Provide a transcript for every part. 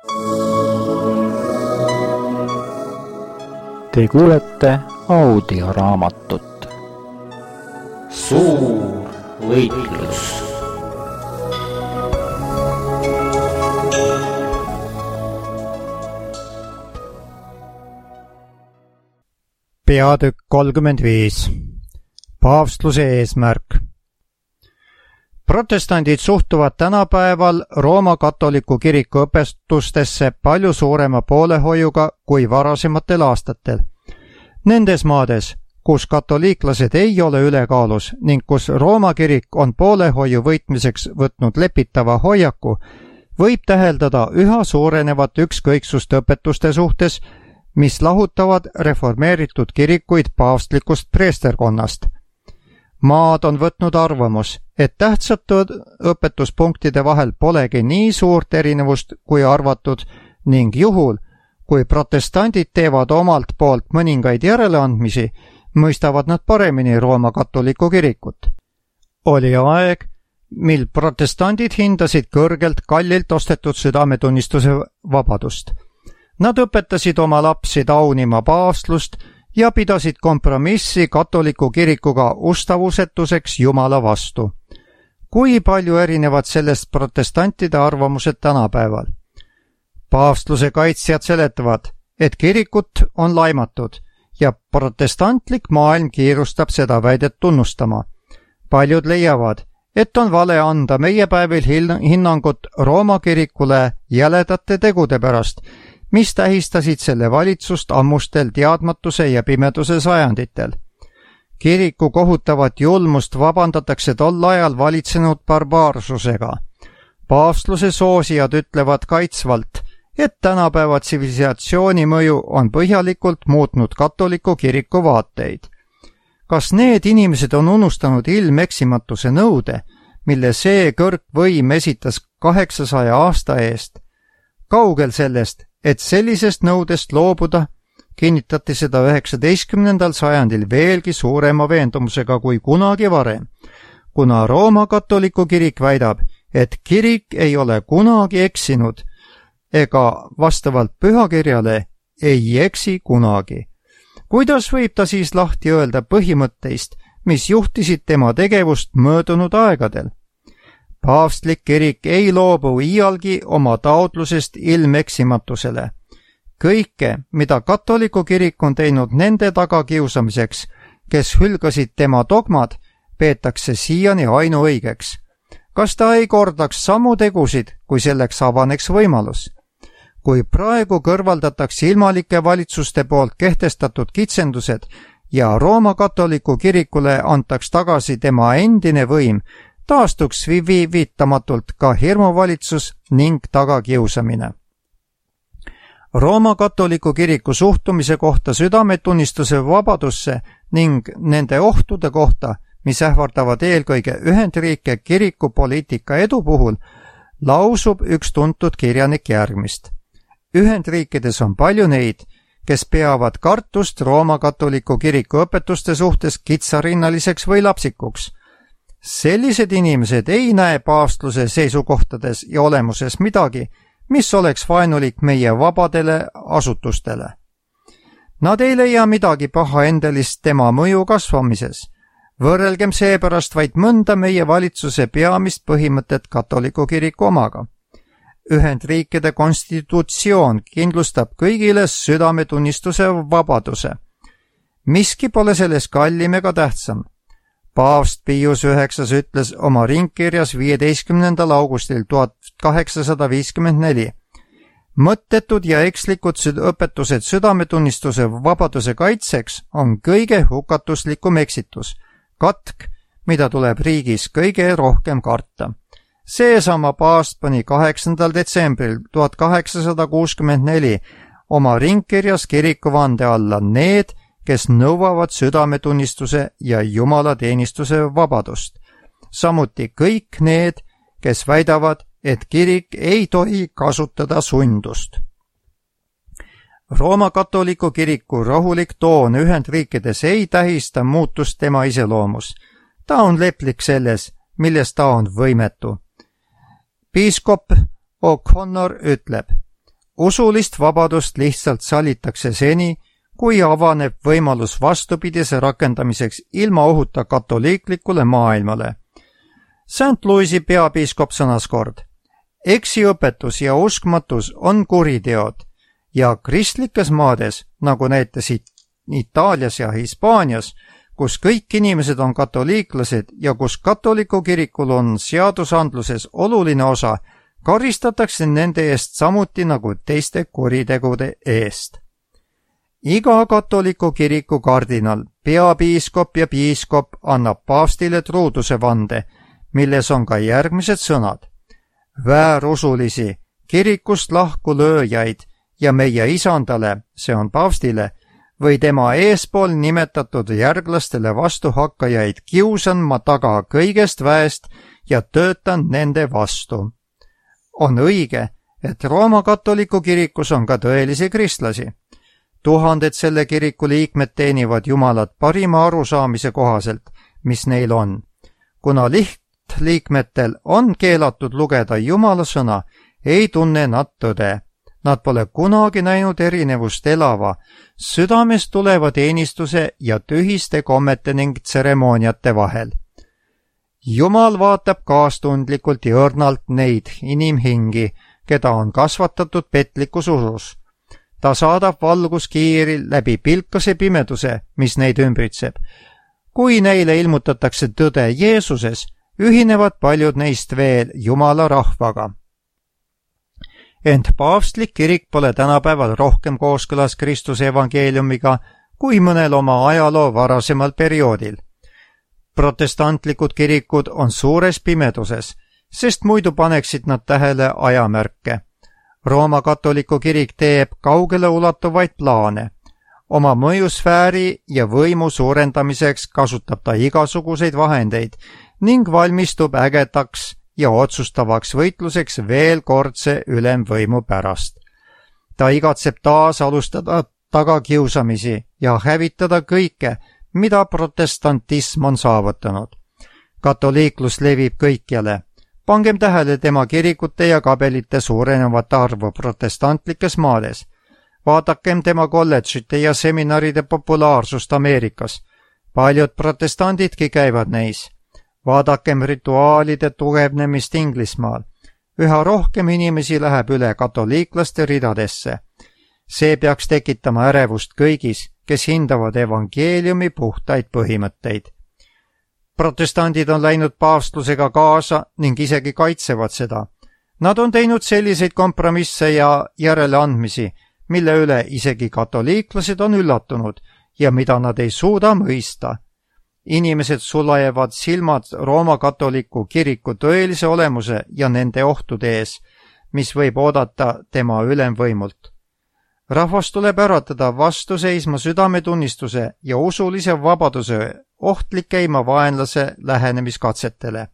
Te kuulete audioraamatut Suur võitlus. Peatükk 35. Paavstluse eesmärk. Protestandid suhtuvad tänapäeval Rooma katoliku kiriku õpetustesse palju suurema poolehoiuga kui varasematel aastatel. Nendes maades, kus katoliiklased ei ole ülekaalus ning kus Rooma kirik on poolehoiu võitmiseks võtnud lepitava hoiaku, võib täheldada üha suurenevat ükskõiksust õpetuste suhtes, mis lahutavad reformeeritud kirikuid paavstlikust preesterkonnast. Maad on võtnud arvamus, et tähtsate õpetuspunktide vahel polegi nii suurt erinevust kui arvatud ning juhul, kui protestandid teevad omalt poolt mõningaid järeleandmisi, mõistavad nad paremini Rooma katoliku kirikut. Oli aeg, mil protestandid hindasid kõrgelt kallilt ostetud südametunnistuse vabadust. Nad õpetasid oma lapsi taunima paavstlust ja pidasid kompromissi katoliku kirikuga ustavusetuseks Jumala vastu. Kui palju erinevad sellest protestantide arvamused tänapäeval? Paavstluse kaitsjad seletavad, et kirikut on laimatud ja protestantlik maailm kiirustab seda väidet tunnustama. Paljud leiavad, et on vale anda meie päevil hinnangut Rooma kirikule jäledate tegude pärast, mis tähistasid selle valitsust ammustel teadmatuse ja pimeduse sajanditel. Kiriku kohutavat julmust vabandatakse tol ajal valitsenud barbaarsusega. Paavstluse soosijad ütlevad kaitsvalt, et tänapäeva tsivilisatsiooni mõju on põhjalikult muutnud katoliku kiriku vaateid. Kas need inimesed on unustanud ilmeksimatuse nõude, mille see kõrgvõim esitas 800 aasta eest? Kaugel sellest, et sellisest nõudest loobuda, kinnitati seda 19. sajandil veelgi suurema veendumusega kui kunagi varem, kuna Rooma katoliku kirik väidab, et kirik ei ole kunagi eksinud ega vastavalt pühakirjale ei eksi kunagi. Kuidas võib ta siis lahti öelda põhimõtteist, mis juhtisid tema tegevust möödunud aegadel? Paavstlik kirik ei loobu iialgi oma taotlusest ilmeksimatusele. Kõike, mida katoliku kirik on teinud nende tagakiusamiseks, kes hülgasid tema dogmad, peetakse siiani ainuõigeks. Kas ta ei kordaks samu tegusid, kui selleks avaneks võimalus? Kui praegu kõrvaldatakse ilmalike valitsuste poolt kehtestatud kitsendused ja Rooma katoliku kirikule antaks tagasi tema endine võim, taastuks viivitamatult ka hirmuvalitsus ning tagakiusamine. Rooma katoliku kiriku suhtumise kohta südametunnistuse vabadusse ning nende ohtude kohta, mis ähvardavad eelkõige Ühendriike kirikupoliitika edu puhul, lausub üks tuntud kirjanik järgmist. Ühendriikides on palju neid, kes peavad kartust Rooma katoliku kiriku õpetuste suhtes kitsarinnaliseks või lapsikuks. Sellised inimesed ei näe paavstluse seisukohtades ja olemuses midagi, mis oleks vaenulik meie vabadele asutustele. Nad ei leia midagi pahaendelist tema mõju kasvamises. Võrrelgem seepärast vaid mõnda meie valitsuse peamist põhimõtet katoliku kiriku omaga. Ühendriikide konstitutsioon kindlustab kõigile südametunnistuse vabaduse. Miski pole selles kallim ega tähtsam. Paavst Pius IX ütles oma ringkirjas 15. augustil 1854. Mõttetud ja ekslikud õpetused südametunnistuse vabaduse kaitseks on kõige hukatuslikum eksitus, katk, mida tuleb riigis kõige rohkem karta. Seesama paavst pani 8. detsembril 1864 oma ringkirjas kirikuvande alla need, kes nõuavad südametunnistuse ja jumalateenistuse vabadust. Samuti kõik need, kes väidavad, et kirik ei tohi kasutada sundust. Rooma katoliku kiriku rahulik toon Ühendriikides ei tähista muutust tema iseloomus. Ta on leplik selles, milles ta on võimetu. Piiskop O'Connor ütleb, usulist vabadust lihtsalt salitakse seni, kui avaneb võimalus vastupidise rakendamiseks ilma ohuta katoliiklikule maailmale. St. Louisi peapiiskop sõnas kord: eksiõpetus ja uskmatus on kuriteod ja kristlikes maades, nagu näiteks Itaalias ja Hispaanias, kus kõik inimesed on katoliiklased ja kus katoliku kirikul on seadusandluses oluline osa, karistatakse nende eest samuti nagu teiste kuritegude eest. Iga katoliku kiriku kardinal, peapiiskop ja piiskop annab paavstile truuduse vande, milles on ka järgmised sõnad: väärusulisi, kirikust lahku lööjaid ja meie isandale, see on paavstile, või tema eespool nimetatud järglastele vastuhakkajaid kiusan ma taga kõigest väest ja töötan nende vastu. On õige, et Rooma katoliku kirikus on ka tõelisi kristlasi. Tuhanded selle kiriku liikmed teenivad Jumalat parima arusaamise kohaselt, mis neil on. Kuna lihtliikmetel on keelatud lugeda Jumala sõna, ei tunne nad tõde. Nad pole kunagi näinud erinevust elava, südamest tuleva teenistuse ja tühiste kommete ning tseremooniate vahel. Jumal vaatab kaastundlikult ja õrnalt neid inimhingi, keda on kasvatatud petlikus usus. Ta saadab valguskiiri läbi pilkase pimeduse, mis neid ümbritseb. Kui neile ilmutatakse tõde Jeesuses, ühinevad paljud neist veel Jumala rahvaga. Ent paavstlik kirik pole tänapäeval rohkem kooskõlas Kristuse evangeeliumiga kui mõnel oma ajaloo varasemal perioodil. Protestantlikud kirikud on suures pimeduses, sest muidu paneksid nad tähele ajamärke. Rooma katoliku kirik teeb kaugele ulatuvaid plaane. Oma mõjusfääri ja võimu suurendamiseks kasutab ta igasuguseid vahendeid ning valmistub ägedaks ja otsustavaks võitluseks veel kordse ülemvõimu pärast. Ta igatseb taas alustada tagakiusamisi ja hävitada kõike, mida protestantism on saavutanud. Katoliiklus levib kõikjale. Pangem tähele tema kirikute ja kabelite suurenevat arvu protestantlikes maades. Vaadakem tema kolledžite ja seminaride populaarsust Ameerikas. Paljud protestandidki käivad neis. Vaadakem rituaalide tugevnemist Inglismaal. Üha rohkem inimesi läheb üle katoliiklaste ridadesse. See peaks tekitama ärevust kõigis, kes hindavad evangeeliumi puhtaid põhimõtteid. Protestandid on läinud paavstlusega kaasa ning isegi kaitsevad seda. Nad on teinud selliseid kompromisse ja järeleandmisi, mille üle isegi katoliiklased on üllatunud ja mida nad ei suuda mõista. Inimesed sulajavad silmad Rooma katoliku kiriku tõelise olemuse ja nende ohtude ees, mis võib oodata tema ülemvõimult. Rahvas tuleb äratada vastu seisma südametunnistuse ja usulise vabaduse ohtlikeima vaenlase lähenemiskatsetele.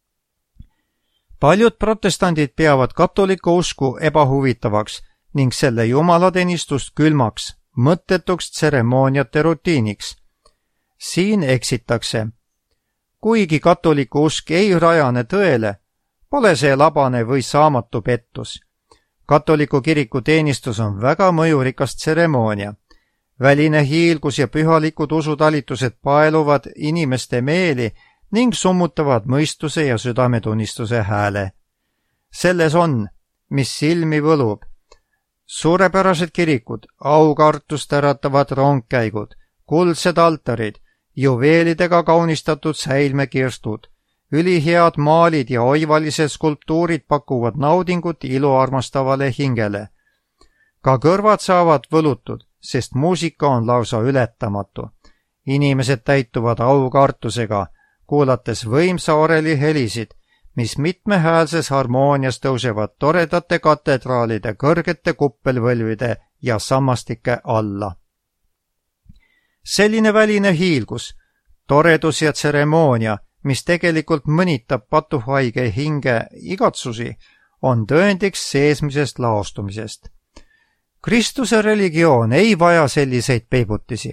Paljud protestandid peavad katoliku usku ebahuvitavaks ning selle jumalateenistust külmaks, mõttetuks tseremooniate rutiiniks. Siin eksitakse. Kuigi katoliku usk ei rajane tõele, pole see labane või saamatu pettus. Katoliku kiriku teenistus on väga mõjurikas tseremoonia. Väline hiilgus ja pühalikud usutalitused paeluvad inimeste meeli ning summutavad mõistuse ja südametunnistuse hääle. Selles on, mis silmi võlub. Suurepärased kirikud, aukartust äratavad rongkäigud, kuldsed altarid, juveelidega kaunistatud säilmekirstud, ülihead maalid ja oivalised skulptuurid pakuvad naudingut iluarmastavale hingele. Ka kõrvad saavad võlutud, sest muusika on lausa ületamatu. Inimesed täituvad aukartusega, kuulates võimsa oreli helisid, mis mitmehäälses harmoonias tõusevad toredate katedraalide kõrgete kuppelvõlvide ja sammastike alla. Selline väline hiilgus, toredus ja tseremoonia, mis tegelikult mõnitab patuhaige hinge igatsusi, on tõendiks seesmisest laostumisest. Kristuse religioon ei vaja selliseid peibutisi.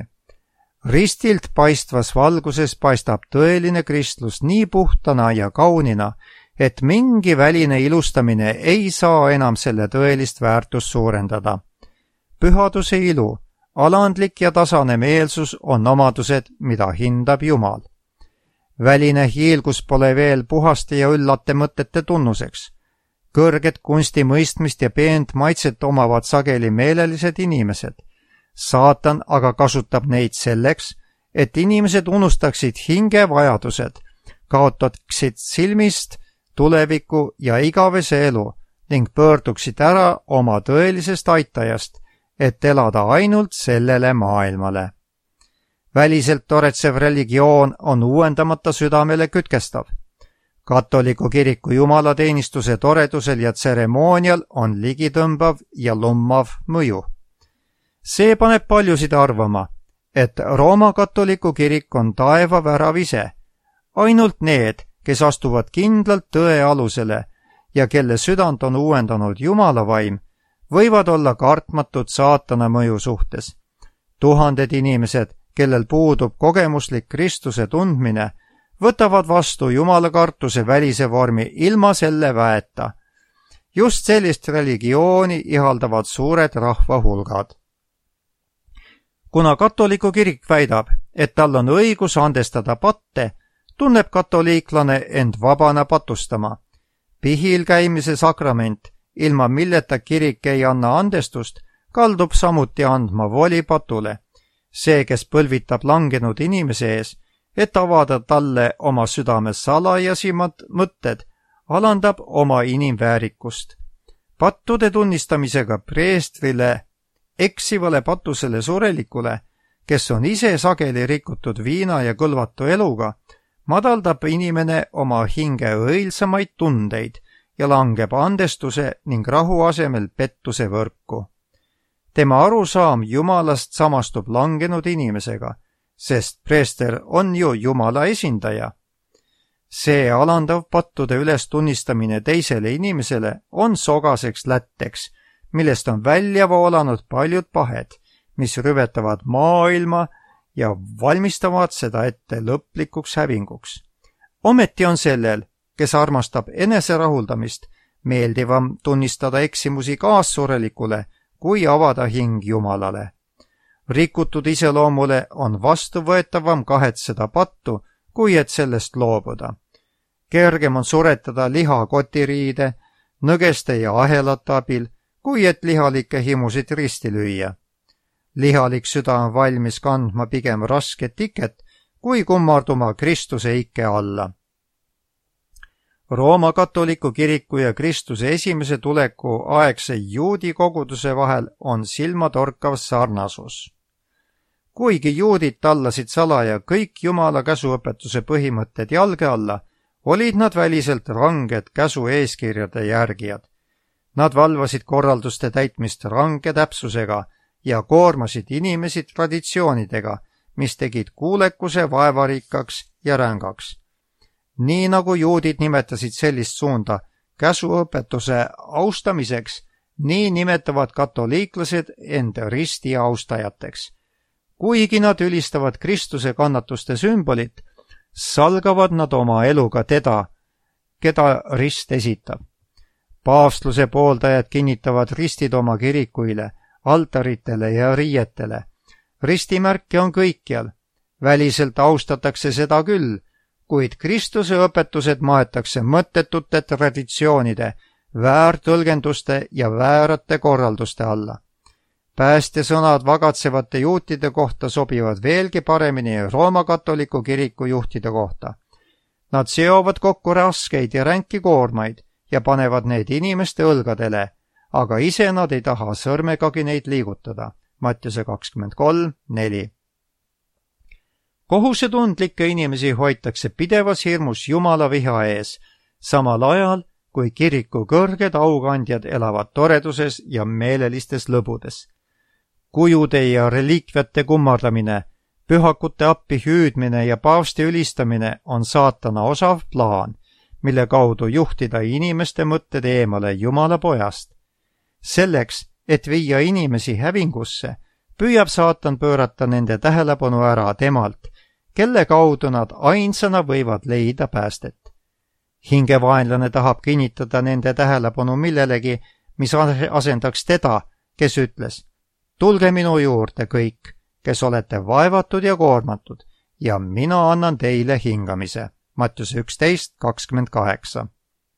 Ristilt paistvas valguses paistab tõeline kristlus nii puhtana ja kaunina, et mingi väline ilustamine ei saa enam selle tõelist väärtust suurendada. Pühaduse ilu, alandlik ja tasane meelsus on omadused, mida hindab Jumal. Väline hiilgus pole veel puhaste ja üllate mõtete tunnuseks. Kõrget kunstimõistmist ja peent maitset omavad sageli meelelised inimesed. Saatan aga kasutab neid selleks, et inimesed unustaksid hingevajadused, kaotaksid silmist tuleviku ja igavese elu ning pöörduksid ära oma tõelisest aitajast, et elada ainult sellele maailmale. Väliselt toretsev religioon on uuendamata südamele kütkestav. Katoliku kiriku jumalateenistuse toredusel ja tseremoonial on ligitõmbav ja lummav mõju. See paneb paljusid arvama, et Rooma katoliku kirik on taevavärav ise. Ainult need, kes astuvad kindlalt tõe alusele ja kelle südant on uuendanud Jumala vaim, võivad olla kartmatud saatana mõju suhtes. Tuhanded inimesed, kellel puudub kogemuslik Kristuse tundmine, võtavad vastu Jumala kartuse välise vormi ilma selle väeta. Just sellist religiooni ihaldavad suured rahvahulgad. Kuna katoliku kirik väidab, et tal on õigus andestada patte, tunneb katoliiklane end vabana patustama. Pihil käimise sakrament, ilma milleta kirik ei anna andestust, kaldub samuti andma voli patule. See, kes põlvitab langenud inimese ees, et avada talle oma südame salajasimad mõtted, alandab oma inimväärikust. Pattude tunnistamisega preestrile, eksivale patusele surelikule, kes on ise sageli rikutud viina ja kõlvatu eluga, madaldab inimene oma hinge õilsamaid tundeid ja langeb andestuse ning rahu asemel pettuse võrku. Tema arusaam Jumalast samastub langenud inimesega, sest preester on ju Jumala esindaja. See alandav pattude üles tunnistamine teisele inimesele on sogaseks lätteks, millest on välja voolanud paljud pahed, mis rüvetavad maailma ja valmistavad seda ette lõplikuks hävinguks. Ometi on sellel, kes armastab eneserahuldamist, meeldivam tunnistada eksimusi kaassurelikule, kui avada hing Jumalale. Rikutud iseloomule on vastuvõetavam kahetseda pattu, kui et sellest loobuda. Kergem on suretada liha kotiriide, nõgeste ja ahelate abil, kui et lihalikke himusid risti lüüa. Lihalik süda on valmis kandma pigem rasket iket, kui kummarduma Kristuse ikke alla. Rooma katoliku kiriku ja Kristuse esimese tuleku aegse juudi koguduse vahel on silmatorkav sarnasus. Kuigi juudid tallasid salaja kõik Jumala käsuõpetuse põhimõtted jalge alla, olid nad väliselt ranged käsu eeskirjade järgijad. Nad valvasid korralduste täitmist range täpsusega ja koormasid inimesi traditsioonidega, mis tegid kuulekuse vaevarikkaks ja rängaks. Nii nagu juudid nimetasid sellist suunda käsuõpetuse austamiseks, nii nimetavad katoliiklased end risti austajateks. Kuigi nad ülistavad Kristuse kannatuste sümbolit, salgavad nad oma eluga teda, keda rist esitab. Paavstluse pooldajad kinnitavad ristid oma kirikuile, altaritele ja riietele. Ristimärke on kõikjal. Väliselt austatakse seda küll, kuid Kristuse õpetused maetakse mõttetute traditsioonide, väärtõlgenduste ja väärate korralduste alla. Päästesõnad vagatsevate juutide kohta sobivad veelgi paremini Rooma katoliku kiriku juhtide kohta. Nad seovad kokku raskeid ja ränki koormaid ja panevad need inimeste õlgadele, aga ise nad ei taha sõrmegagi neid liigutada. Mattiuse 23:4. Kohusetundlikke inimesi hoitakse pidevas hirmus Jumala viha ees, samal ajal kui kiriku kõrged aukandjad elavad toreduses ja meelelistes lõbudes. Kujude ja reliikviate kummardamine, pühakute appi hüüdmine ja paavsti ülistamine on saatana osav plaan, mille kaudu juhtida inimeste mõtted eemale Jumala pojast. Selleks, et viia inimesi hävingusse, püüab saatan pöörata nende tähelepanu ära temalt, kelle kaudu nad ainsana võivad leida päästet. hingevaenlane tahab kinnitada nende tähelepanu millelegi, mis asendaks teda, kes ütles: tulge minu juurde kõik, kes olete vaevatud ja koormatud, ja mina annan teile hingamise. Mattiuse 11:28.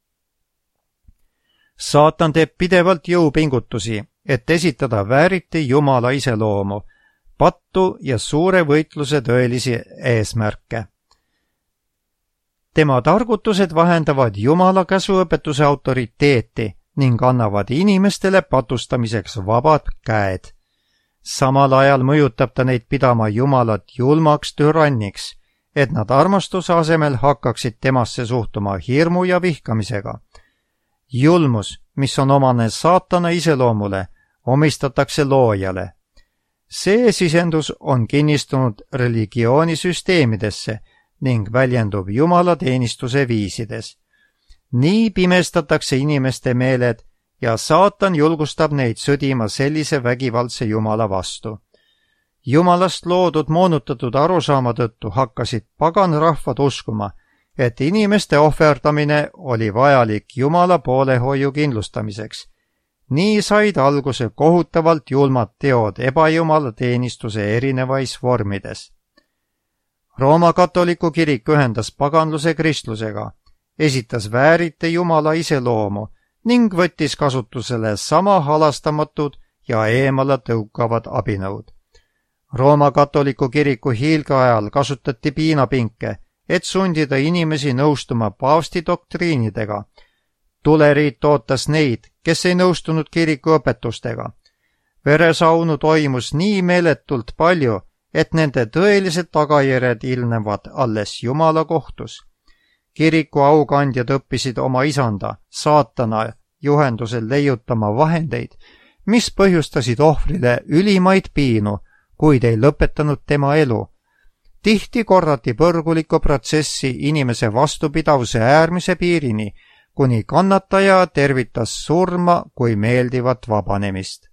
Saatan teeb pidevalt jõupingutusi, et esitada vääriti Jumala iseloomu, pattu ja suure võitluse tõelisi eesmärke. Tema targutused vahendavad Jumala käsuõpetuse autoriteeti ning annavad inimestele patustamiseks vabad käed. Samal ajal mõjutab ta neid pidama Jumalat julmaks türanniks, et nad armastuse asemel hakkaksid temasse suhtuma hirmu ja vihkamisega. Julmus, mis on omane saatana iseloomule, omistatakse loojale. See sisendus on kinnistunud religioonisüsteemidesse ning väljendub Jumala teenistuse viisides. Nii pimestatakse inimeste meeled ja saatan julgustab neid sõdima sellise vägivaldse Jumala vastu. Jumalast loodud moonutatud arusaama tõttu hakkasid paganrahvad uskuma, et inimeste ohverdamine oli vajalik Jumala poolehoiu kindlustamiseks. Nii said alguse kohutavalt julmad teod ebajumala teenistuse erinevais vormides. Rooma katoliku kirik ühendas paganluse kristlusega, esitas väärite Jumala iseloomu ning võttis kasutusele sama halastamatud ja eemale tõukavad abinõud. Rooma katoliku kiriku hiilgeajal kasutati piinapinke, et sundida inimesi nõustuma paavsti doktriinidega. Tuleriit ootas neid, kes ei nõustunud kiriku õpetustega. Veresaunu toimus nii meeletult palju, et nende tõelised tagajärjed ilmnevad alles Jumala kohtus. Kiriku aukandjad õppisid oma isanda, saatana juhendusel leiutama vahendeid, mis põhjustasid ohvrile ülimaid piinu, kuid ei lõpetanud tema elu. Tihti korrati põrgulikku protsessi inimese vastupidavuse äärmise piirini, kuni kannataja tervitas surma kui meeldivat vabanemist.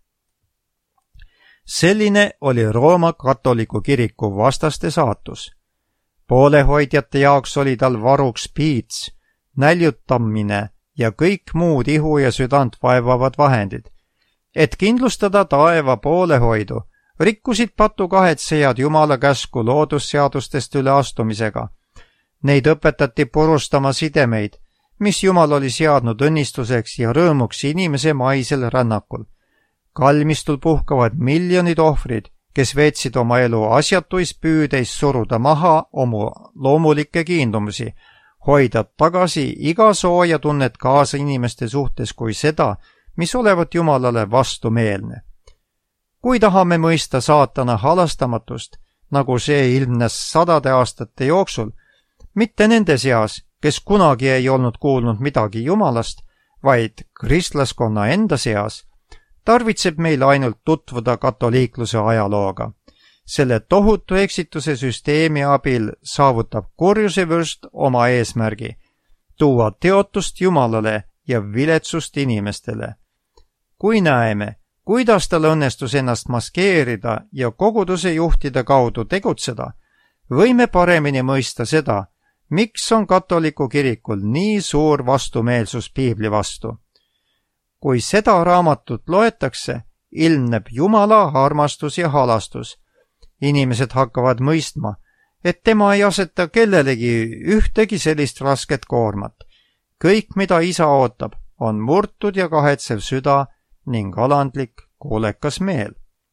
Selline oli Rooma katoliku kiriku vastaste saatus. Poolehoidjate jaoks oli tal varuks piits, näljutamine ja kõik muud ihu ja südant vaevavad vahendid. Et kindlustada taeva poolehoidu, rikkusid patukahetsejad Jumala käsku loodusseadustest üleastumisega. Neid õpetati purustama sidemeid, mis Jumal oli seadnud õnnistuseks ja rõõmuks inimese maisel rännakul. Kalmistul puhkavad miljonid ohvrid, kes veetsid oma elu asjatuis püüdeis suruda maha oma loomulikke kiindumusi, hoida tagasi iga sooja tunnet kaasa inimeste suhtes kui seda, mis olevat Jumalale vastumeelne. Kui tahame mõista saatana halastamatust, nagu see ilmnes sadade aastate jooksul, mitte nende seas, kes kunagi ei olnud kuulnud midagi Jumalast, vaid kristlaskonna enda seas, tarvitseb meil ainult tutvuda katoliikluse ajalooga. Selle tohutu eksituse süsteemi abil saavutab kurjuse vürst oma eesmärgi, tuua teotust Jumalale ja viletsust inimestele. Kui näeme, kuidas tal õnnestus ennast maskeerida ja koguduse juhtide kaudu tegutseda, võime paremini mõista seda, miks on katoliku kirikul nii suur vastumeelsus piibli vastu. Kui seda raamatut loetakse, ilmneb Jumala armastus ja halastus. Inimesed hakkavad mõistma, et tema ei aseta kellelegi ühtegi sellist rasket koormat. Kõik, mida isa ootab, on murtud ja kahetsev süda ning alandlik, kuulekas meel.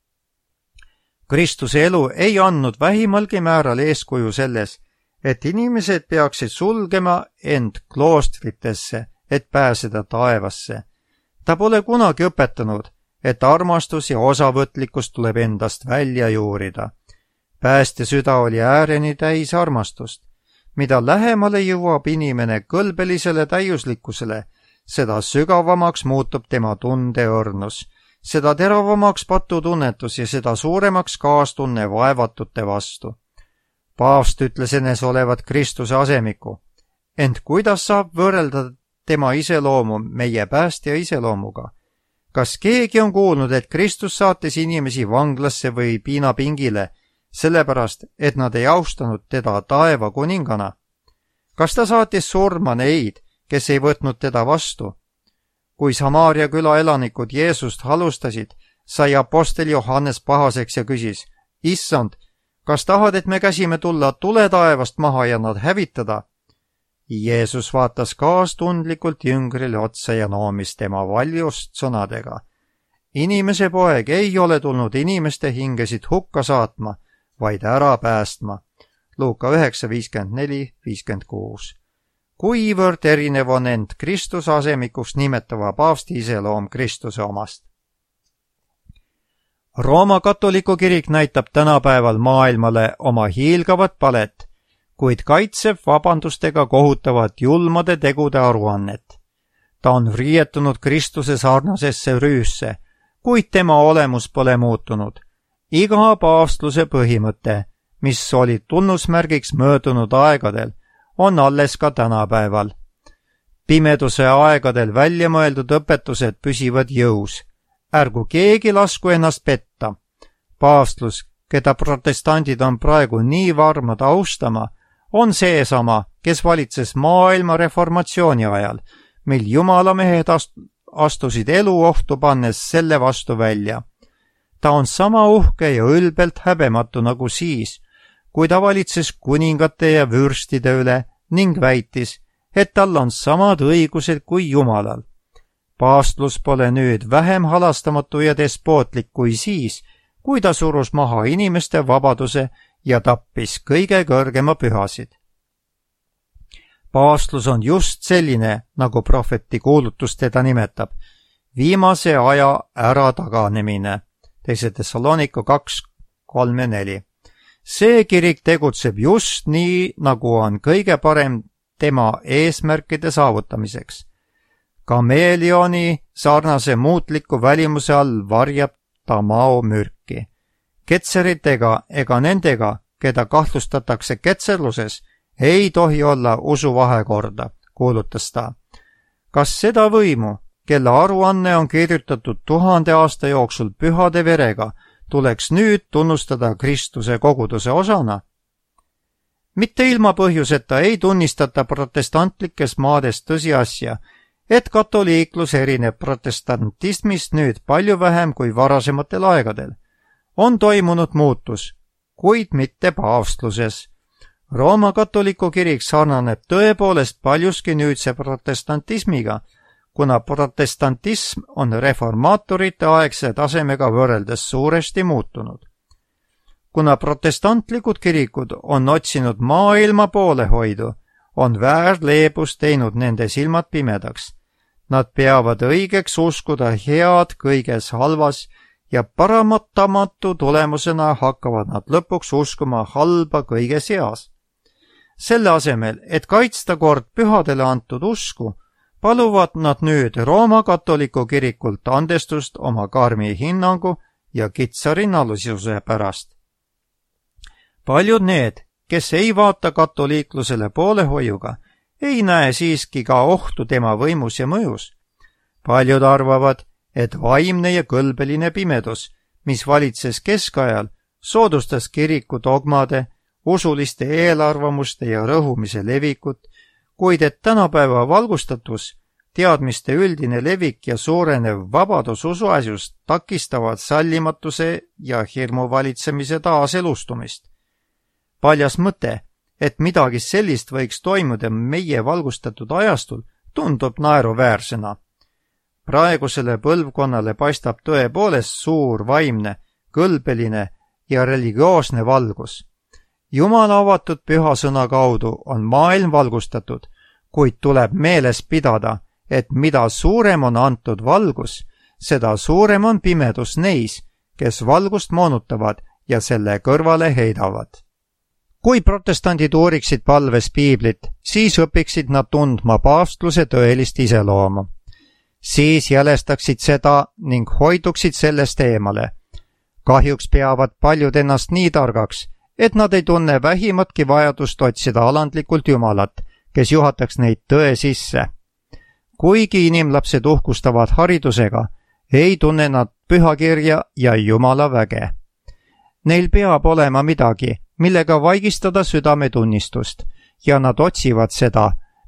Kristuse elu ei andnud vähimalgi määral eeskuju selles, et inimesed peaksid sulgema end kloostritesse, et pääseda taevasse. Ta pole kunagi õpetanud, et armastus ja osavõtlikkus tuleb endast välja juurida. Pääste süda oli ääreni täis armastust. Mida lähemale jõuab inimene kõlbelisele täiuslikkusele, seda sügavamaks muutub tema tundeõrnus, seda teravamaks patutunnetus ja seda suuremaks kaastunne vaevatute vastu. Paavst ütles enes olevat Kristuse asemiku, ent kuidas saab võrrelda tema iseloomu meie päästja iseloomuga? Kas keegi on kuulnud, et Kristus saatis inimesi vanglasse või piinapingile, sellepärast, et nad ei austanud teda taeva kuningana? Kas ta saatis surma neid, kes ei võtnud teda vastu. Kui Samaaria küla elanikud Jeesust halustasid, sai apostel Johannes pahaseks ja küsis, Issand, kas tahad, et me käsime tulla tule taevast maha ja nad hävitada? Jeesus vaatas kaastundlikult jüngrile otsa ja noomis tema valjust sõnadega. Inimese poeg ei ole tulnud inimeste hingesid hukka saatma, vaid ära päästma. Luuka 9:54-56. Kuivõrd erinev on end Kristuse asemikuks nimetava paavsti iseloom Kristuse omast. Rooma katoliku kirik näitab tänapäeval maailmale oma hiilgavat palet, kuid kaitseb vabandustega kohutavat julmade tegude aruannet. Ta on riietunud Kristuse sarnasesse rüüsse, kuid tema olemus pole muutunud. Iga paavstluse põhimõte, mis oli tunnusmärgiks möödunud aegadel, on alles ka tänapäeval. Pimeduse aegadel välja mõeldud õpetused püsivad jõus. Ärgu keegi lasku ennast petta. Paavstlus, keda protestandid on praegu nii varmad austama, on seesama, kes valitses maailma reformatsiooni ajal, mil jumalamehed astusid elu ohtu pannes selle vastu välja. Ta on sama uhke ja ülbelt häbematu nagu siis, kui ta valitses kuningate ja vürstide üle ning väitis, et tal on samad õigused kui Jumalal. Paavstlus pole nüüd vähem halastamatu ja despootlik kui siis, kui ta surus maha inimeste vabaduse ja tappis kõige kõrgema pühasid. Paavstlus on just selline, nagu prohveti kuulutus teda nimetab, viimase aja ärataganemine, 2. Thessalonico 2:3-4. See kirik tegutseb just nii, nagu on kõige parem tema eesmärkide saavutamiseks. Kameeleoni sarnase muutliku välimuse all varjab ta mao mürki. Ketseritega ega nendega, keda kahtlustatakse ketserluses, ei tohi olla usuvahekorda, kuulutas ta. Kas seda võimu, kelle aruanne on kirjutatud 1000 aasta jooksul pühade verega, tuleks nüüd tunnustada Kristuse koguduse osana? Mitte ilma põhjuseta ei tunnistata protestantlikes maades tõsiasja, et katoliiklus erineb protestantismist nüüd palju vähem kui varasematel aegadel. On toimunud muutus, kuid mitte paavstluses. Rooma katoliku kirik sarnaneb tõepoolest paljuski nüüdse protestantismiga, kuna protestantism on reformaatorite aegse tasemega võrreldes suuresti muutunud. Kuna protestantlikud kirikud on otsinud maailma poolehoidu, on väärleebus teinud nende silmad pimedaks. Nad peavad õigeks uskuda head kõiges halvas ja paratamatu tulemusena hakkavad nad lõpuks uskuma halba kõiges heas. Selle asemel, et kaitsta kord pühadele antud usku, paluvad nad nüüd Rooma katoliku kirikult andestust oma karmi hinnangu ja kitsa rinnalisuse pärast. Paljud need, kes ei vaata katoliiklusele poolehoiuga, ei näe siiski ka ohtu tema võimus ja mõjus. Paljud arvavad, et vaimne ja kõlbeline pimedus, mis valitses keskajal, soodustas kiriku dogmade, usuliste eelarvamuste ja rõhumise levikut, kuid et tänapäeva valgustatus, teadmiste üldine levik ja suurenev vabadus usuasjust takistavad sallimatuse ja hirmu valitsemise taaselustumist. Paljas mõte, et midagi sellist võiks toimuda meie valgustatud ajastul, tundub naeruväärsena. Praegusele põlvkonnale paistab tõepoolest suur vaimne, kõlbeline ja religioosne valgus. Jumala avatud püha sõna kaudu on maailm valgustatud, kuid tuleb meeles pidada, et mida suurem on antud valgus, seda suurem on pimedus neis, kes valgust moonutavad ja selle kõrvale heidavad. Kui protestandid uuriksid palves piiblit, siis õpiksid nad tundma paavstluse tõelist iseloomu. Siis jälestaksid seda ning hoiduksid sellest eemale. Kahjuks peavad paljud ennast nii targaks, et nad ei tunne vähimatki vajadust otsida alandlikult Jumalat, kes juhataks neid tõe sisse. Kuigi inimlapsed uhkustavad haridusega, ei tunne nad pühakirja ja Jumala väge. Neil peab olema midagi, millega vaigistada südametunnistust, ja nad otsivad seda,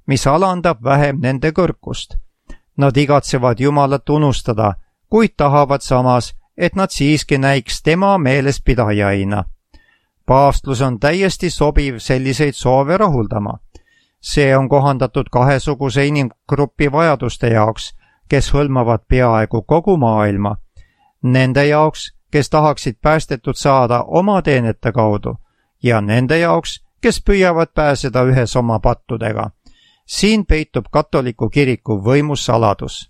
mis alandab vähem nende kõrgust. Nad igatsevad Jumalat unustada, kuid tahavad samas, et nad siiski näiks tema meelespidajaina. Paavstlus on täiesti sobiv selliseid soove rahuldama. See on kohandatud kahesuguse inimgrupi vajaduste jaoks, kes hõlmavad peaaegu kogu maailma. Nende jaoks, kes tahaksid päästetud saada oma teenete kaudu, ja nende jaoks, kes püüavad pääseda ühes oma pattudega. Siin peitub katoliku kiriku võimussaladus.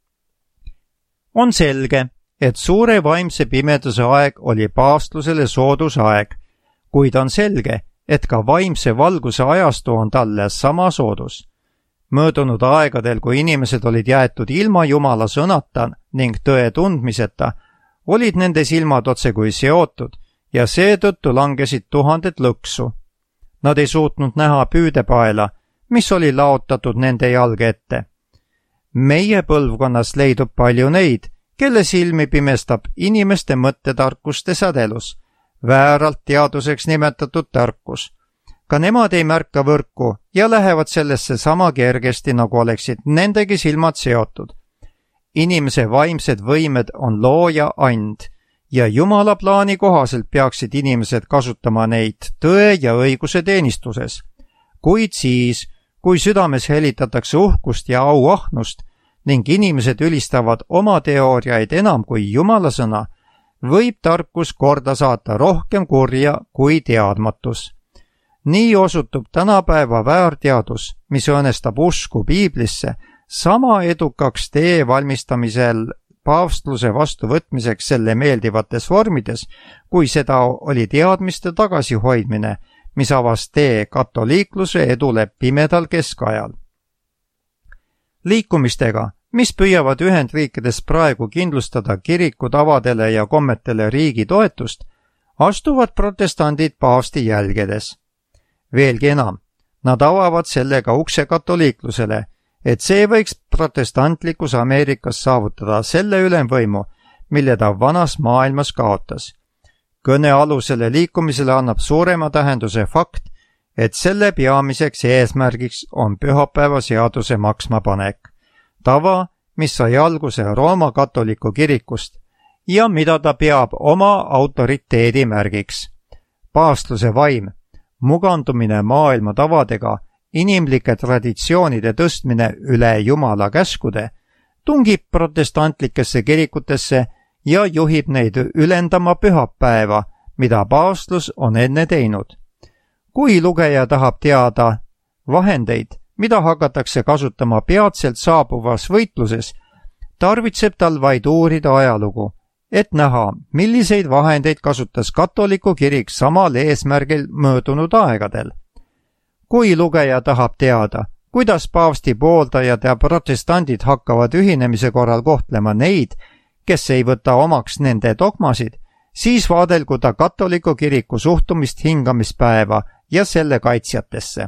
On selge, et suure vaimse pimeduse aeg oli paavstlusele soodusaeg, kuid on selge, et ka vaimse valguse ajastu on talle sama soodus. Möödunud aegadel, kui inimesed olid jäetud ilma Jumala sõnata ning tõe tundmiseta, olid nende silmad otsekui seotud ja seetõttu langesid tuhanded lõksu. Nad ei suutnud näha püüdepaela, mis oli laotatud nende jalge ette. Meie põlvkonnas leidub palju neid, kelle silmi pimestab inimeste mõttetarkuste sädelus, vääralt teaduseks nimetatud tarkus. Ka nemad ei märka võrku ja lähevad sellesse sama kergesti, nagu oleksid nendegi silmad seotud. Inimese vaimsed võimed on looja and ja Jumala plaani kohaselt peaksid inimesed kasutama neid tõe ja õiguse teenistuses. Kuid siis, kui südames helitatakse uhkust ja auahnust ning inimesed ülistavad oma teooriaid enam kui Jumala sõna, võib tarkus korda saata rohkem kurja kui teadmatus. Nii osutub tänapäeva väärteadus, mis õõnestab usku Piiblisse, sama edukaks tee valmistamisel paavstluse vastuvõtmiseks selle meeldivates vormides, kui seda oli teadmiste tagasihoidmine, mis avas tee katoliikluse edule pimedal keskajal. Liikumistega, mis püüavad Ühendriikides praegu kindlustada kiriku tavadele ja kommetele riigi toetust, astuvad protestandid paavsti jälgedes. Veelgi enam, nad avavad sellega ukse katoliiklusele, et see võiks protestantlikus Ameerikas saavutada selle ülemvõimu, mille ta vanas maailmas kaotas. Kõnealusele liikumisele annab suurema tähenduse fakt, et selle peamiseks eesmärgiks on pühapäeva seaduse maksmapanek. Tava, mis sai alguse Rooma katoliku kirikust ja mida ta peab oma autoriteedi märgiks. Paavstluse vaim, mugandumine maailma tavadega, inimlike traditsioonide tõstmine üle Jumala käskude, tungib protestantlikesse kirikutesse ja juhib neid ülendama pühapäeva, mida paavstlus on enne teinud. Kui lugeja tahab teada vahendeid, mida hakatakse kasutama peatselt saabuvas võitluses, tarvitseb tal vaid uurida ajalugu, et näha, milliseid vahendeid kasutas katoliku kirik samal eesmärgil möödunud aegadel. Kui lugeja tahab teada, kuidas paavsti pooldajad ja protestandid hakkavad ühinemise korral kohtlema neid, kes ei võta omaks nende dogmasid, siis vaadelgu ta katoliku kiriku suhtumist hingamispäeva ja selle kaitsjatesse.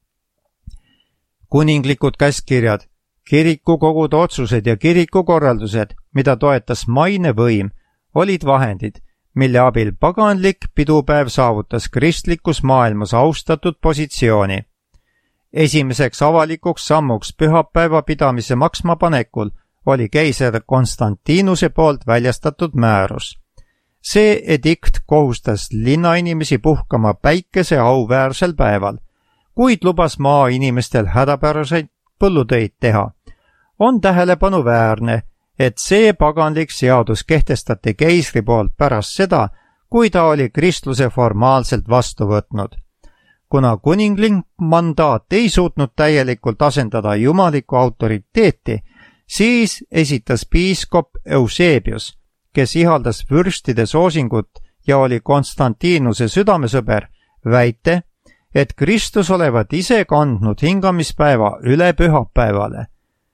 Kuninglikud käskkirjad, kirikukogude otsused ja kirikukorraldused, mida toetas mainevõim, olid vahendid, mille abil paganlik pidupäev saavutas kristlikus maailmas austatud positsiooni. Esimeseks avalikuks sammuks pühapäeva pidamise maksmapanekul oli keiser Konstantinuse poolt väljastatud määrus. See edikt kohustas linnainimesi puhkama päikese auväärsel päeval, kuid lubas maainimestel hädapäraseid põllutöid teha. On tähelepanuväärne, et see paganlik seadus kehtestati keisri poolt pärast seda, kui ta oli kristluse formaalselt vastu võtnud. Kuna kuninglik mandaat ei suutnud täielikult asendada jumalikku autoriteeti, siis esitas piiskop Eusebius, kes ihaldas vürstide soosingut ja oli Konstantinuse südamesõber, väite, et Kristus olevat ise kandnud hingamispäeva üle pühapäevale.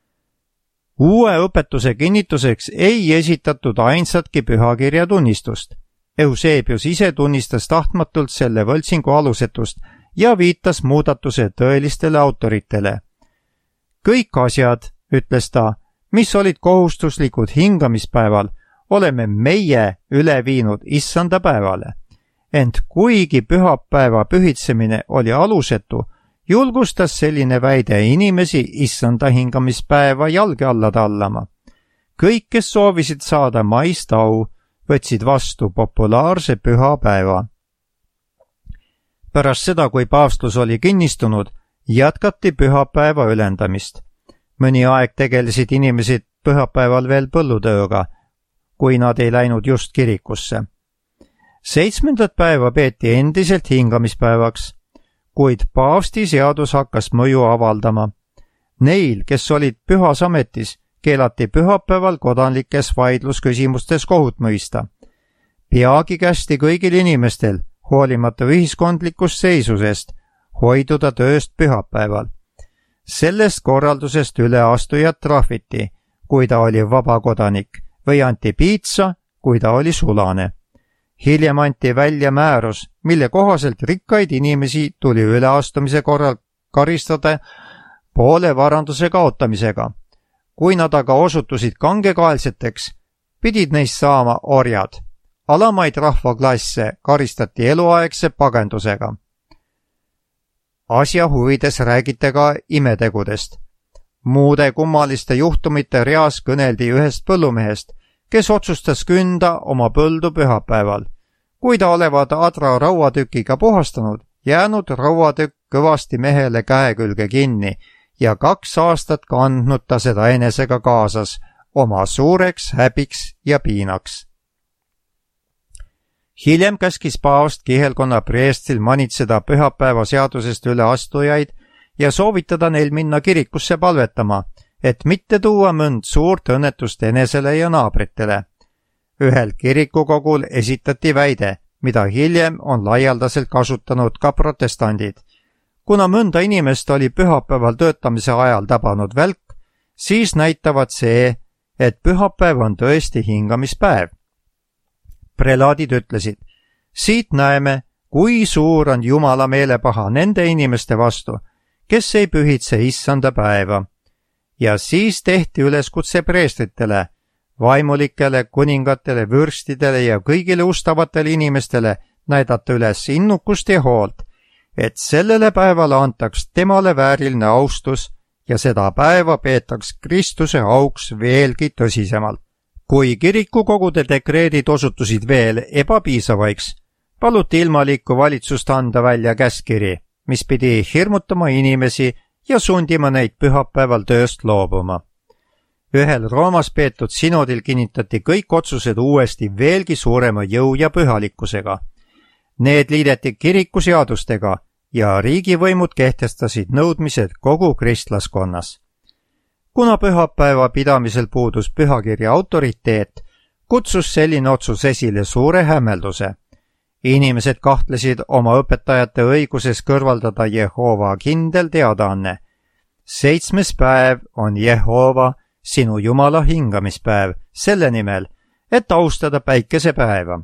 Uue õpetuse kinnituseks ei esitatud ainsatki pühakirja tunnistust. Eusebius ise tunnistas tahtmatult selle võltsingu alusetust ja viitas muudatuse tõelistele autoritele. Kõik asjad, ütles ta, mis olid kohustuslikud hingamispäeval, oleme meie üle viinud issanda päevale. Ent kuigi pühapäeva pühitsemine oli alusetu, julgustas selline väide inimesi issanda hingamispäeva jalge alla tallama. Kõik, kes soovisid saada maist au, võtsid vastu populaarse pühapäeva. Pärast seda, kui paavstlus oli kinnistunud, jätkati pühapäeva ülendamist. Mõni aeg tegelesid inimesed pühapäeval veel põllutööga, kui nad ei läinud just kirikusse. 7. päeva peeti endiselt hingamispäevaks, kuid paavsti seadus hakkas mõju avaldama. Neil, kes olid pühas ametis, keelati pühapäeval kodanlikes vaidlusküsimustes kohut mõista. Peagi kästi kõigil inimestel, hoolimata ühiskondlikust seisusest, hoiduda tööst pühapäeval. Sellest korraldusest üleastujad trahviti, kui ta oli vabakodanik, või anti piitsa, kui ta oli sulane. Hiljem anti välja määrus, mille kohaselt rikkaid inimesi tuli üleastumise korral karistada poole varanduse kaotamisega. Kui nad aga osutusid kangekaelseteks, pidid neist saama orjad. Alamaid rahvaklasse karistati eluaegse pagendusega. Asja huvides räägite ka imetegudest. Muude kummaliste juhtumite reas kõneldi ühest põllumehest, kes otsustas künda oma põldu pühapäeval. Kui ta olevat adra rauatükiga puhastanud, jäänud rauatükk kõvasti mehele käe külge kinni ja 2 aastat kandnud ta seda enesega kaasas, oma suureks häbiks ja piinaks. Hiljem käskis paavst kihelkonna preestil manitseda pühapäeva seadusest üleastujaid ja soovitada neil minna kirikusse palvetama, et mitte tuua mõnd suurt õnnetust enesele ja naabritele. Ühel kirikukogul esitati väide, mida hiljem on laialdaselt kasutanud ka protestandid. Kuna mõnda inimest oli pühapäeval töötamise ajal tabanud välk, siis näitavad see, et pühapäev on tõesti hingamispäev. Prelaadid ütlesid, siit näeme, kui suur on Jumala meelepaha nende inimeste vastu, kes ei pühitse issanda päeva. Ja siis tehti üleskutse preestritele, vaimulikele, kuningatele, vürstidele ja kõigile ustavatele inimestele näidata üles innukust ja hoolt, et sellele päevale antaks temale vääriline austus ja seda päeva peetaks Kristuse auks veelgi tõsisemalt. Kui kirikukogude dekreedid osutusid veel ebapiisavaiks, paluti ilmalikku valitsust anda välja käskkiri, mis pidi hirmutama inimesi ja sundima neid pühapäeval tööst loobuma. Ühel Roomas peetud sinodil kinnitati kõik otsused uuesti veelgi suurema jõu ja pühalikkusega. Need liideti kirikuseadustega ja riigivõimud kehtestasid nõudmised kogu kristlaskonnas. Kuna pühapäeva pidamisel puudus pühakirja autoriteet, kutsus selline otsus esile suure hämmelduse. Inimesed kahtlesid oma õpetajate õiguses kõrvaldada Jehova kindel teadaanne. 7. päev on Jehova, sinu Jumala hingamispäev, selle nimel, et austada päikesepäeva.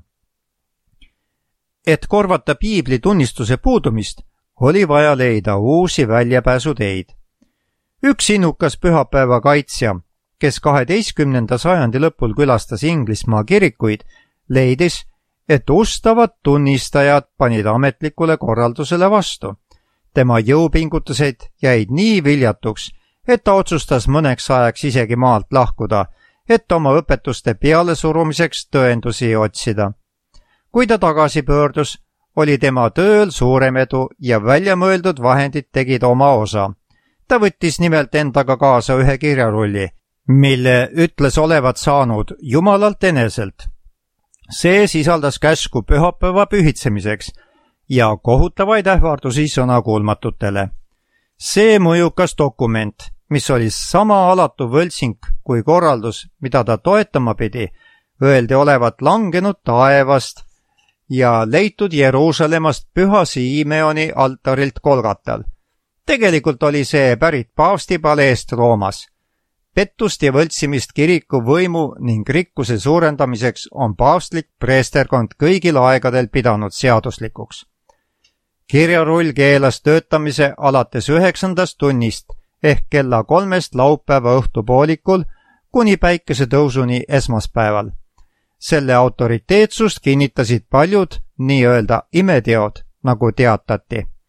Et korvata piibli tunnistuse puudumist, oli vaja leida uusi väljapääsuteid. Üks innukas pühapäeva kaitsja, kes 12. sajandi lõpul külastas Inglismaa kirikuid, leidis, et ustavad tunnistajad panid ametlikule korraldusele vastu. Tema jõupingutused jäid nii viljatuks, et ta otsustas mõneks ajaks isegi maalt lahkuda, et oma õpetuste pealesurumiseks tõendusi otsida. Kui ta tagasi pöördus, oli tema tööl suurem edu ja väljamõeldud vahendid tegid oma osa. Ta võttis nimelt endaga kaasa ühe kirjarulli, mille ütles olevat saanud Jumalalt eneselt. See sisaldas käsku pühapäeva pühitsemiseks ja kohutavaid ähvardusi sõnakuulmatutele. See mõjukas dokument, mis oli sama alatu võltsing kui korraldus, mida ta toetama pidi, öeldi olevat langenud taevast ja leitud Jeruusalemmast püha Simeoni altarilt Golgatal. Tegelikult oli see pärit paavsti paleest Roomas. Pettust ja võltsimist kiriku võimu ning rikkuse suurendamiseks on paavstlik preesterkond kõigil aegadel pidanud seaduslikuks. Kirjarull keelas töötamise alates 9. tunnist ehk kella 3 laupäeva õhtupoolikul kuni päikesetõusuni esmaspäeval. Selle autoriteetsust kinnitasid paljud nii-öelda imeteod, nagu teatati.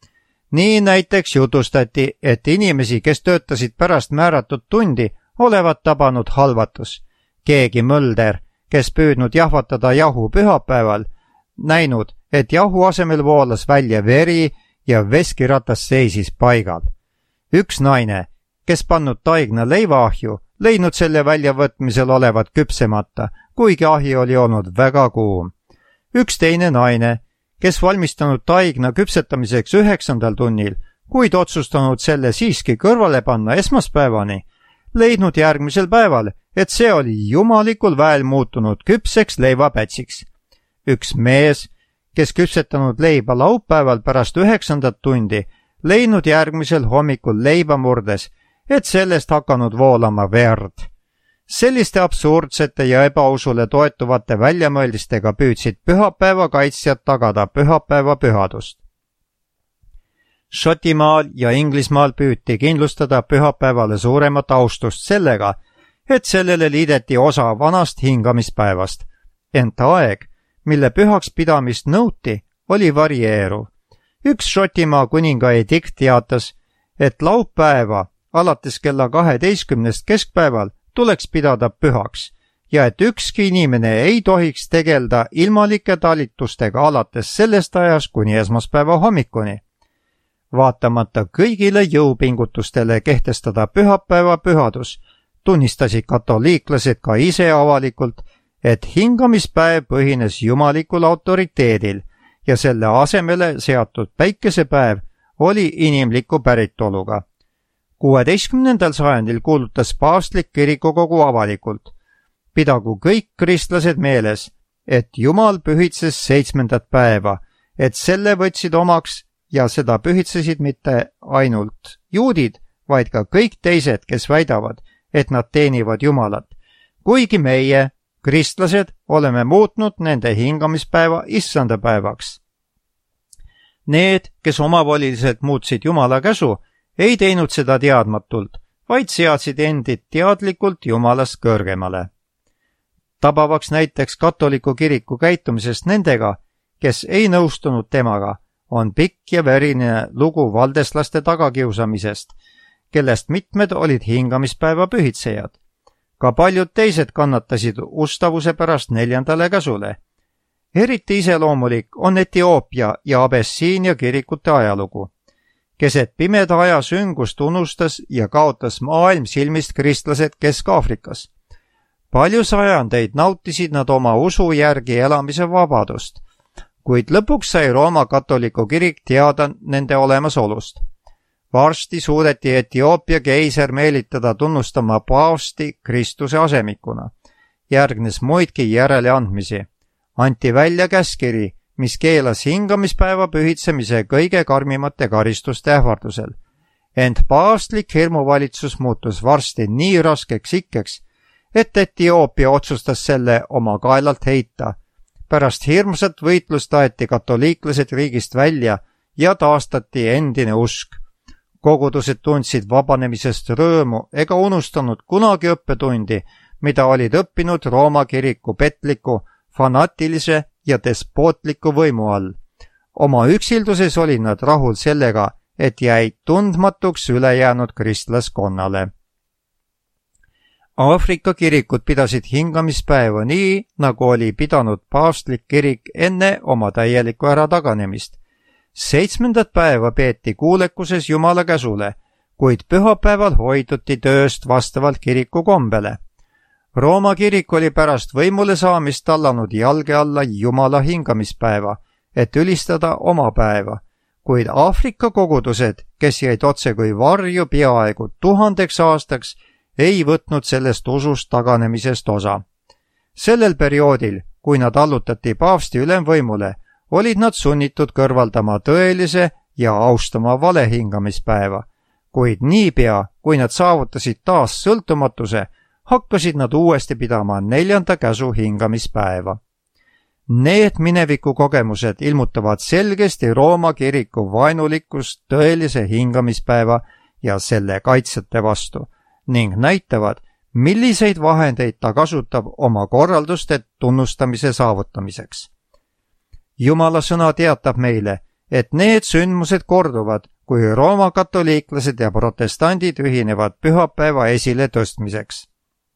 nii näiteks jutustati, et inimesi, kes töötasid pärast määratud tundi, olevat tabanud halvatus. Keegi mölder, kes püüdnud jahvatada jahu pühapäeval, näinud, et jahu asemel voolas välja veri ja veskiratas seisis paigal. Üks naine, kes pannud taigna leivaahju, leidnud selle väljavõtmisel olevat küpsemata, kuigi ahi oli olnud väga kuum. Üks teine naine, kes valmistanud taigna küpsetamiseks 9. tunnil, kuid otsustanud selle siiski kõrvale panna esmaspäevani, leidnud järgmisel päeval, et see oli jumalikul väel muutunud küpseks leivapätsiks. Üks mees, kes küpsetanud leiba laupäeval pärast 9. tundi, leidnud järgmisel hommikul leiba murdes, et sellest hakanud voolama verd. Selliste absurdsete ja ebausule toetuvate väljamõeldistega püüdsid pühapäeva kaitsjad tagada pühapäeva pühadust. Šotimaal ja Inglismaal püüti kindlustada pühapäevale suuremat austust sellega, et sellele liideti osa vanast hingamispäevast. Ent aeg, mille pühaks pidamist nõuti, oli varieeruv. Üks Šotimaa kuninga edikt teatas, et laupäeva alates kella 12 keskpäeval tuleks pidada pühaks ja et ükski inimene ei tohiks tegelda ilmalike talitustega alates sellest ajast kuni esmaspäeva hommikuni. Vaatamata kõigile jõupingutustele kehtestada pühapäeva pühadus, tunnistasid katoliiklased ka ise avalikult, et hingamispäev põhines jumalikul autoriteedil ja selle asemele seatud päikesepäev oli inimliku päritoluga. 16. sajandil kuulutas paavstlik kirikukogu avalikult: pidagu kõik kristlased meeles, et Jumal pühitses 7. päeva, et selle võtsid omaks ja seda pühitsesid mitte ainult juudid, vaid ka kõik teised, kes väidavad, et nad teenivad Jumalat, kuigi meie, kristlased, oleme muutnud nende hingamispäeva issanda päevaks. Need, kes omavoliliselt muutsid Jumala käsu, ei teinud seda teadmatult, vaid seadsid endid teadlikult Jumalast kõrgemale. Tabavaks näiteks katoliku kiriku käitumisest nendega, kes ei nõustunud temaga, on pikk ja verine lugu valdeslaste tagakiusamisest, kellest mitmed olid hingamispäeva pühitsejad. Ka paljud teised kannatasid ustavuse pärast 4. käsule. Eriti iseloomulik on Etioopia ja Abessiinia kirikute ajalugu. Keset pimeda aja süngust unustas ja kaotas maailm silmist kristlased Kesk-Aafrikas. Palju sajandeid nautisid nad oma usu järgi elamise vabadust, kuid lõpuks sai Rooma katoliku kirik teada nende olemasolust. Varsti suudeti Etioopia keiser meelitada tunnustama paavsti Kristuse asemikuna. Järgnes muidki järeleandmisi. Anti välja käskiri, mis keelas hingamispäeva pühitsemise kõige karmimate karistuste ähvardusel. Ent paavstlik hirmuvalitsus muutus varsti nii raskeks ikkeks, et Etioopia otsustas selle oma kaelalt heita. Pärast hirmsat võitlust aeti katoliiklased riigist välja ja taastati endine usk. Kogudused tundsid vabanemisest rõõmu ega unustanud kunagi õppetundi, mida olid õppinud Rooma kiriku petliku, fanatilise ja despootliku võimu all. Oma üksilduses olid nad rahul sellega, et jäid tundmatuks ülejäänud kristlaskonnale. Aafrika kirikud pidasid hingamispäeva nii, nagu oli pidanud paavstlik kirik enne oma täielikku ärataganemist. 7. päeva peeti kuulekuses Jumala käsule, kuid pühapäeval hoiduti tööst vastavalt kiriku kombele. Rooma kirik oli pärast võimule saamist tallanud jalge alla Jumala hingamispäeva, et ülistada oma päeva, kuid Aafrika kogudused, kes jäid otse kui varju peaaegu 1000 aastaks, ei võtnud sellest usust taganemisest osa. Sellel perioodil, kui nad allutati paavsti ülemvõimule, olid nad sunnitud kõrvaldama tõelise ja austama valehingamispäeva, kuid niipea, kui nad saavutasid taas sõltumatuse, hakkasid nad uuesti pidama 4. käsu hingamispäeva. Need mineviku kogemused ilmutavad selgesti Rooma kiriku vaenulikkust tõelise hingamispäeva ja selle kaitsjate vastu ning näitavad, milliseid vahendeid ta kasutab oma korralduste tunnustamise saavutamiseks. Jumala sõna teatab meile, et need sündmused korduvad, kui Rooma katoliiklased ja protestandid ühinevad pühapäeva esile tõstmiseks.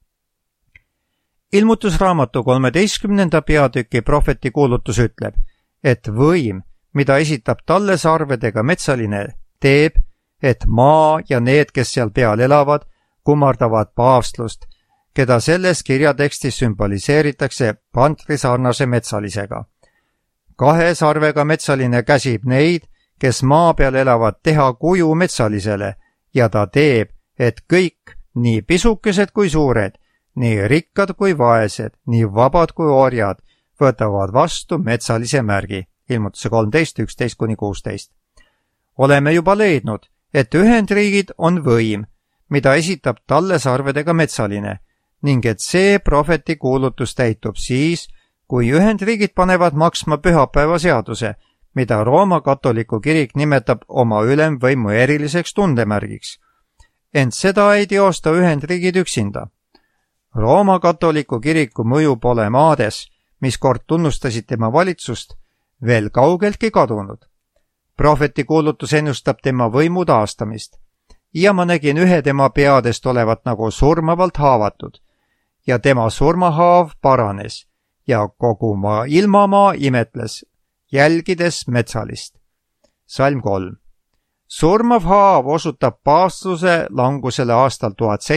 Ilmutusraamatu 13. peatüki prohveti kuulutus ütleb, et võim, mida esitab talle sarvedega metsaline, teeb, et maa ja need, kes seal peal elavad, kummardavad paavstlust, keda selles kirjatekstis sümboliseeritakse pantrisarnase metsalisega. 2 sarvega metsaline käsib neid, kes maa peal elavad, teha kuju metsalisele ja ta teeb, et kõik, nii pisukesed kui suured, nii rikkad kui vaesed, nii vabad kui orjad, võtavad vastu metsalise märgi. Ilmutuse 13:11-16. Oleme juba leidnud, et Ühendriigid on võim, mida esitab talle sarvedega metsaline, ning et see prohveti kuulutus täitub siis, kui Ühendriigid panevad maksma pühapäeva seaduse, mida Rooma katoliku kirik nimetab oma ülemvõimu eriliseks tundemärgiks. Ent seda ei teosta Ühendriigid üksinda. Rooma katoliku kiriku mõju pole maades, mis kord tunnustasid tema valitsust, veel kaugeltki kadunud. Prohveti kuulutus ennustab tema võimu taastamist ja ma nägin ühe tema peadest olevat nagu surmavalt haavatud ja tema surmahaav paranes ja kogu ilmamaa imetles, jälgides metsalist. Salm 3. Surmav haav osutab paavstuse langusele aastal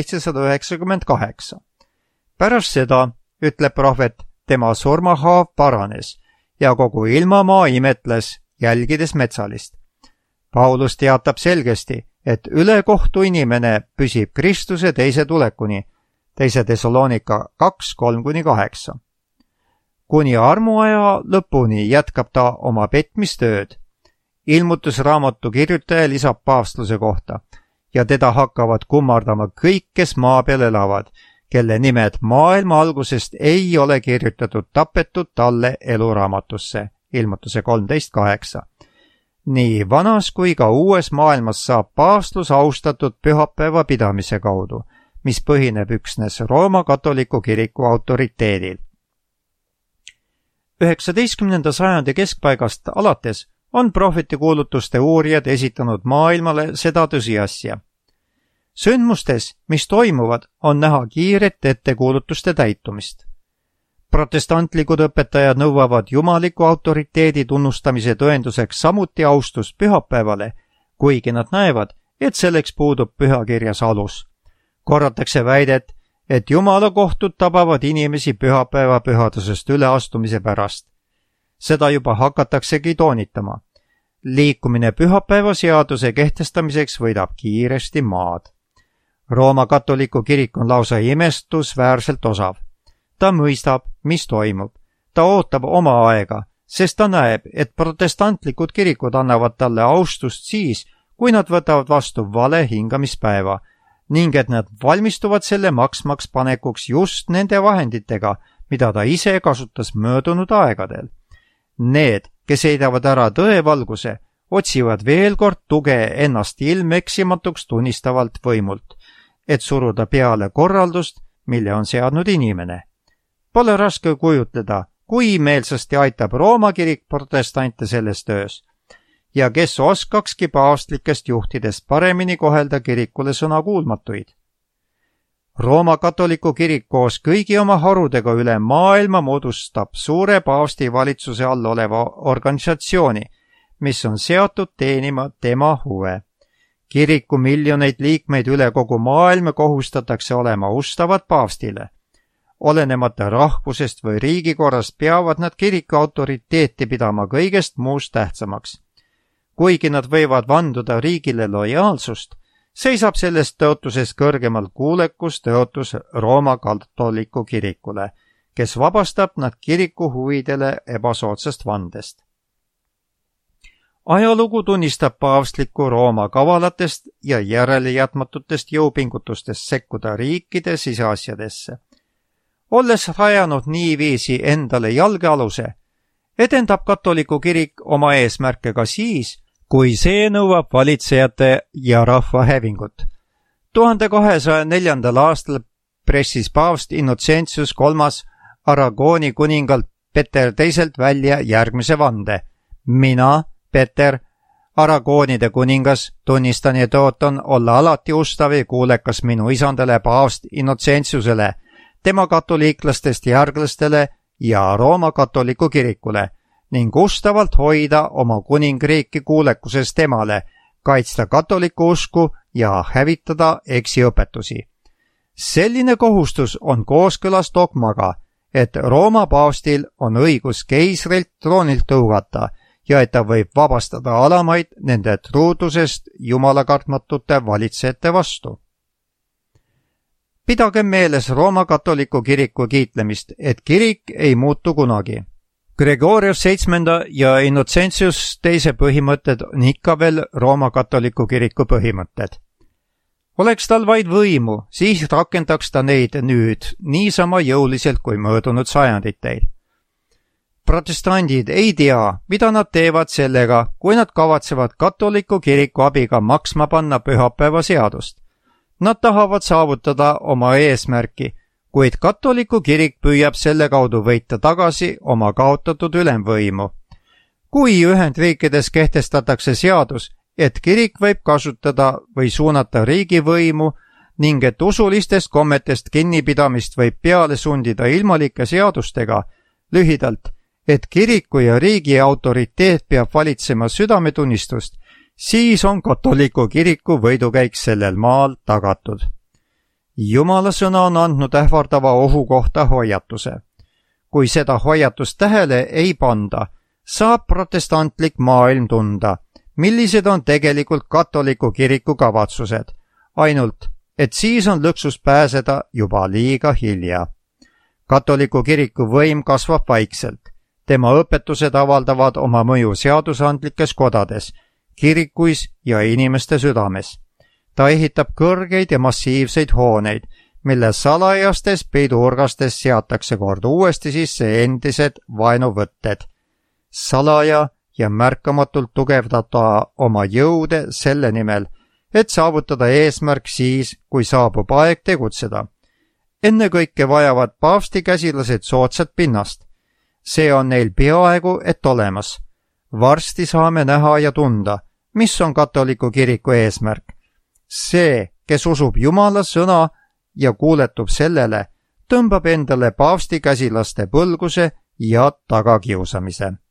1798. Pärast seda, ütleb prohvet, tema surmahaav paranes ja kogu ilmamaa imetles, jälgides metsalist. Paulus teatab selgesti, et ülekohtu inimene püsib Kristuse teise tulekuni, 2. Thessalonika 2:3-8. Kuni armuaja lõpuni jätkab ta oma petmistööd. Ilmutusraamatu kirjutaja lisab paavstluse kohta ja teda hakkavad kummardama kõik, kes maa peal elavad, kelle nimed maailma algusest ei ole kirjutatud tapetud talle eluraamatusse. Ilmutuse 13:8. Nii vanas kui ka uues maailmas saab paavstlus austatud pühapäeva pidamise kaudu, mis põhineb üksnes Rooma katoliku kiriku autoriteedil. 19. sajandi keskpaigast alates on prohvetikuulutuste uurijad esitanud maailmale seda tõsiasja. Sündmustes, mis toimuvad, on näha kiiret ettekuulutuste täitumist. Protestantlikud õpetajad nõuavad jumaliku autoriteedi tunnustamise tõenduseks samuti austust pühapäevale, kuigi nad näevad, et selleks puudub pühakirjas alus. Korratakse väidet, et Jumala kohtud tabavad inimesi pühapäeva pühadusest üleastumise pärast. Seda juba hakataksegi toonitama. Liikumine pühapäeva seaduse kehtestamiseks võidab kiiresti maad. Rooma katoliku kirik on lausa imestusväärselt osav. Ta mõistab, mis toimub. Ta ootab oma aega, sest ta näeb, et protestantlikud kirikud annavad talle austust siis, kui nad võtavad vastu vale hingamispäeva, ning et nad valmistuvad selle maksmaks panekuks just nende vahenditega, mida ta ise kasutas möödunud aegadel. Need, kes heidavad ära tõevalguse, otsivad veel kord tuge ennast ilmeksimatuks tunnistavalt võimult, et suruda peale korraldust, mille on seadnud inimene. Pole raske kujutleda, kui meelsasti aitab Rooma kirik protestante selles töös ja kes oskakski paavstlikest juhtidest paremini kohelda kirikule sõnakuulmatuid. Rooma katoliku kirik koos kõigi oma harudega üle maailma moodustab suure paavsti valitsuse all oleva organisatsiooni, mis on seatud teenima tema huve. Kiriku miljoneid liikmeid üle kogu maailma kohustatakse olema ustavad paavstile. Olenemata rahvusest või riigikorrast peavad nad kiriku autoriteeti pidama kõigest muust tähtsamaks. Kuigi nad võivad vanduda riigile lojaalsust, seisab sellest tõotusest kõrgemal kuulekus tõotus Rooma katoliku kirikule, kes vabastab nad kiriku huvidele ebasoodsast vandest. Ajalugu tunnistab paavstliku Rooma kavalatest ja järelejätmatutest jõupingutustest sekkuda riikide siseasjadesse. Olles rajanud niiviisi endale jalgealuse, edendab katoliku kirik oma eesmärke ka siis, kui see nõuab valitsejate ja rahva hävingut. 1204. aastal pressis paavst Innocentius III Aragooni kuningalt Peter II välja järgmise vande. Mina, Peter, Aragoonide kuningas, tunnistan ja tõotan olla alati ustav ja kuulekas minu isandale paavst Innocentiusele, tema katoliiklastest järglastele ja Rooma katoliku kirikule ning ustavalt hoida oma kuningriiki kuulekuses temale, kaitsta katoliku usku ja hävitada eksiõpetusi. Selline kohustus on kooskõlas dogmaga, et Rooma paavstil on õigus keisrilt troonilt tõugata ja et ta võib vabastada alamaid nende truudusest jumalakartmatute valitsejate vastu. Pidagem meeles Rooma katoliku kiriku kiitlemist, et kirik ei muutu kunagi. Gregorius VII ja Innocentius teise põhimõtted on ikka veel Rooma katoliku kiriku põhimõtted. Oleks tal vaid võimu, siis rakendaks ta neid nüüd niisama jõuliselt kui möödunud sajanditel. Protestandid ei tea, mida nad teevad sellega, kui nad kavatsevad katoliku kiriku abiga maksma panna pühapäeva seadust. Nad tahavad saavutada oma eesmärki, kuid katoliku kirik püüab selle kaudu võita tagasi oma kaotatud ülemvõimu. Kui Ühendriikides kehtestatakse seadus, et kirik võib kasutada või suunata riigivõimu ning et usulistest kommetest kinnipidamist võib peale sundida ilmalike seadustega, lühidalt, et kiriku ja riigi autoriteet peab valitsema südametunnistust, siis on katoliku kiriku võidukäik sellel maal tagatud. Jumala sõna on andnud ähvardava ohu kohta hoiatuse. Kui seda hoiatust tähele ei panda, saab protestantlik maailm tunda, millised on tegelikult katoliku kiriku kavatsused, ainult, et siis on lõksus pääseda juba liiga hilja. Katoliku kiriku võim kasvab vaikselt. Tema õpetused avaldavad oma mõju seadusandlikes kodades, kirikuis ja inimeste südames. Ta ehitab kõrgeid ja massiivseid hooneid, mille salajastes peiduurgastes seatakse kord uuesti sisse endised vaenuvõtted. Salaja ja märkamatult tugevdada oma jõude selle nimel, et saavutada eesmärk siis, kui saabub aeg tegutseda. Ennekõike vajavad paavsti käsilased soodsat pinnast. See on neil peaaegu et olemas. Varsti saame näha ja tunda, mis on katoliku kiriku eesmärk. See, kes usub Jumala sõna ja kuuletub sellele, tõmbab endale paavsti käsilaste põlguse ja tagakiusamise.